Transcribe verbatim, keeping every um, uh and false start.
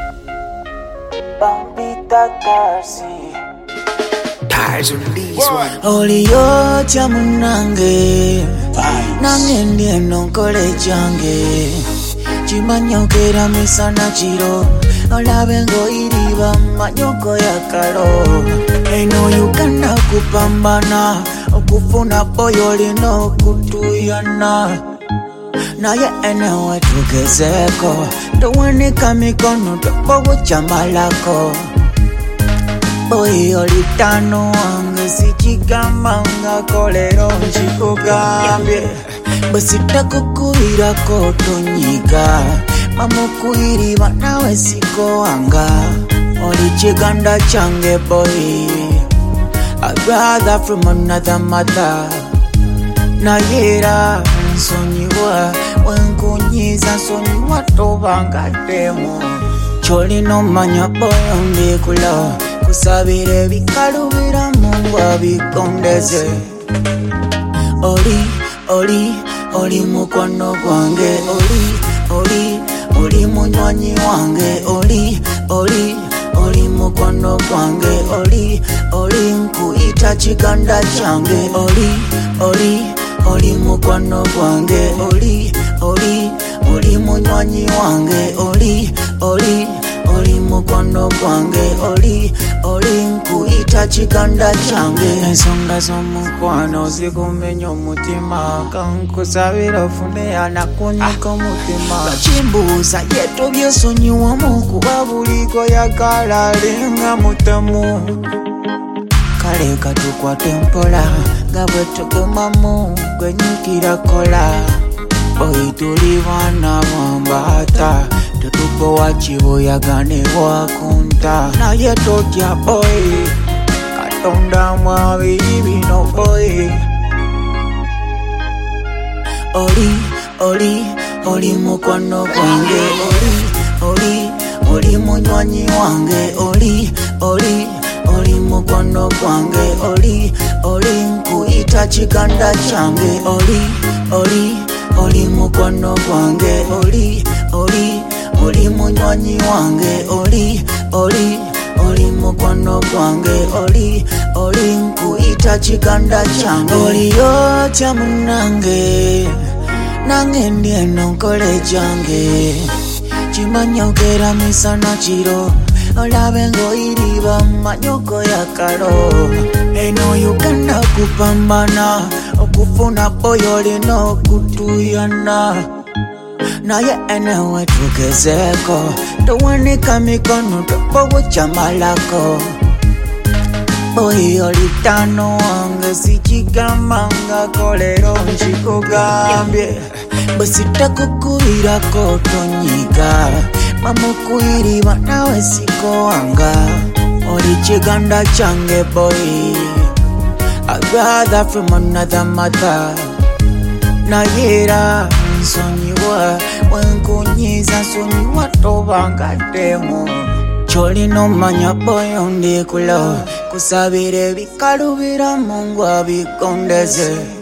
Bambita Darcy. Ties on these one. Olio chamunange nange ndiye nonkole change chimanyokera misana chiro olabe ngoiriba manyoko ya kalo eno yukanda kupambana okufuna boyo lino kutuyana naye enewe tugezeko towanika mikono tobowo chamalako boy olitano wange sichigamba nga kolero nchikugambye bwesita kukubirako tonyiga mamukuiriba nawe siko wanga oli chiganda change boy a brother from another mother nayera nsonyiwa wenkunyiza nsonyiwa tobanga demo cholino manya boy ondikulo kusabire bikalubira Mungu abikondeze oli oli oli mukwano gwange oli oli oli munywanyi wange oli oli oli mukwano gwange oli oli nkuyita chiganda change oli oli oli mukwano gwange oli oli oli munywanyi wange oli oli oli mukwano gwange oli oli nkuyita chiganda change ensonga z'omukwano zikumenya omutima kankusabira ofune anakunyuka omutima bakimbuuza yeto byesonyiwamu kuba buliko yagala alinga mutemu kale katukwate mpola nga bwe tugumamu gwenyukira kola boy tuli bana bambata tutubowa kibuyaga wakunta naye totya boy katonda mwabiri bino boy oli oli oli mukwano gwange oli oli oli munywanyi wange oli oli oli mukwano gwange oli oli nkuyita chiganda change oli oli oli mukwano gwange oli oli oli munywanyi wange oli oli oli mukwano gwange oli oli nkuyita chiganda change oliyo chamunange nange ndiye nonkole change chimanyokera misana chiro olabe ngoiriba manyoko ya kalo eno yukanda kupambana okufuna boyo lino kutuyana naye enewe tugezeko towanika mikono tobowo chamalako boy olitano wange sichigamba nga kolero nchikugambye bwesita kukubirako tonyiga mamukuiriba nawe siko wanga oli chiganda change boy a brother from another mother nayera nsonyiwa wenkunyiza nsonyiwa tobanga demo cholino manya boy ondikulo kusabire bikalubira Mungu abikondeze